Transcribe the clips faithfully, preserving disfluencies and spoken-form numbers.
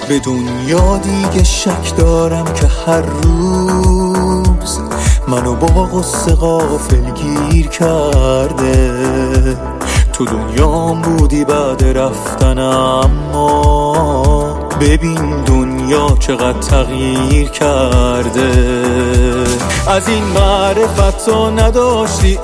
به دنیا دیگه شک دارم که هر روز منو با غصه غافل گیر کرده. تو دنیام بودی بعد رفتنم، اما ببین دنیا چقدر تغییر کرده. از این معرفت تو نداشتی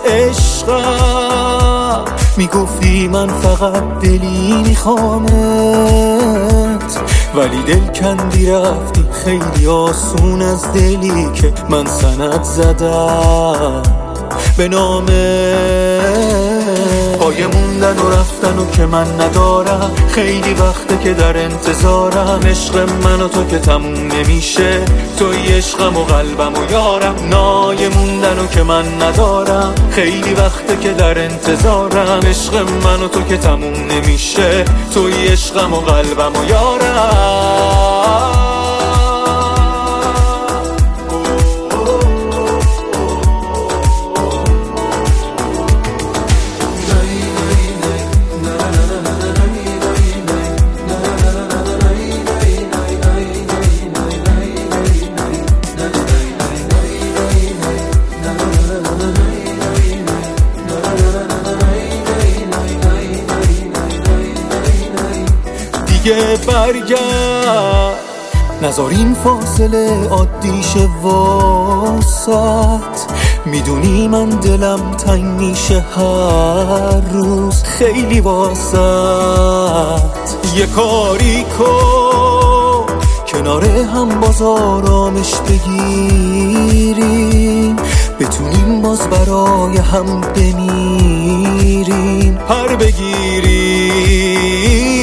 عشقم، میگفتی من فقط دلی میخوامت، ولی دل کندی رفتی خیلی آسون از دلی که من سند زدم به نامه. پای موندن و رفتن و که من ندارم، خیلی وقته که در انتظارم. عشق من و تو که تموم نمیشه، توی عشقم و قلبم و یارم. نای موندن و که من ندارم، خیلی وقته که در انتظارم. عشق من و تو که تموم نمیشه، توی عشقم و قلبم و یارم. دیگه برگرد، نذار این فاصله عادیشه واسط. میدونی من دلم تنگ میشه هر روز خیلی واسط. یه کاری کن کنار هم باز آرامش بگیریم، بتونیم باز برای هم بمیریم، پر بگیریم.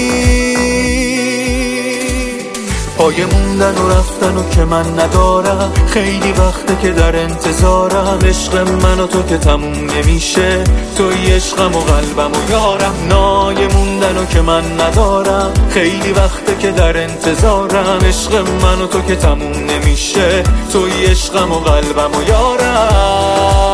پای موندن و رفتن و که من ندارم، خیلی وقته که در انتظارم. عشق من و تو که تموم نمیشه، توی عشقم و قلبم و یارم. نای موندن و که من ندارم، خیلی وقته که در انتظارم. عشق من و تو که تموم نمیشه، توی عشقم و قلبم و یارم.